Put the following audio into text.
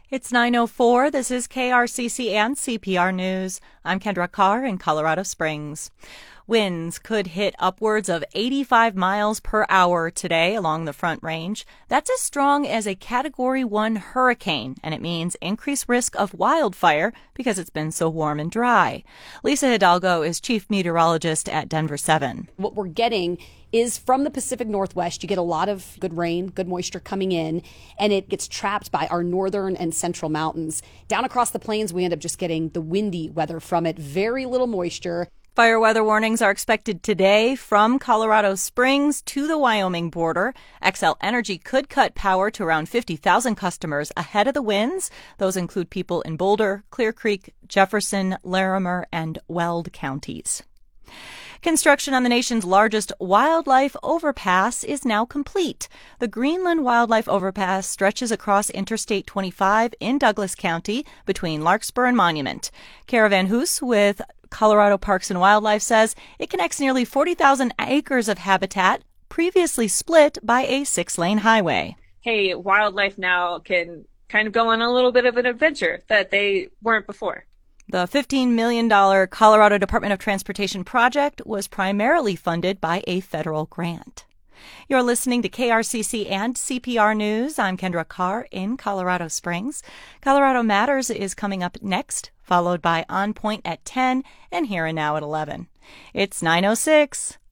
It's 9:04. This is KRCC and CPR News. I'm Kendra Carr in Colorado Springs. Winds could hit upwards of 85 miles per hour today along the Front Range. That's as strong as a Category 1 hurricane, and it means increased risk of wildfire because it's been so warm and dry. Lisa Hidalgo is chief meteorologist at Denver 7. What we're getting is from the Pacific Northwest. You get a lot of good rain, good moisture coming in, and it gets trapped by our northern and central mountains. Down across the plains, we end up just getting the windy weather from it. Very little moisture. Fire weather warnings are expected today from Colorado Springs to the Wyoming border. Xcel Energy could cut power to around 50,000 customers ahead of the winds. Those include people in Boulder, Clear Creek, Jefferson, Larimer, and Weld counties. Construction on the nation's largest wildlife overpass is now complete. The Greenland Wildlife Overpass stretches across Interstate 25 in Douglas County between Larkspur and Monument. Kara Van Hoos with Colorado Parks and Wildlife says it connects nearly 40,000 acres of habitat previously split by a 6-lane highway. Hey, wildlife now can kind of go on a little bit of an adventure that they weren't before. The $15 million Colorado Department of Transportation project was primarily funded by a federal grant. You're listening to KRCC and CPR News. I'm Kendra Carr in Colorado Springs. Colorado Matters is coming up next, followed by On Point at 10 and Here and Now at 11. It's 9:06.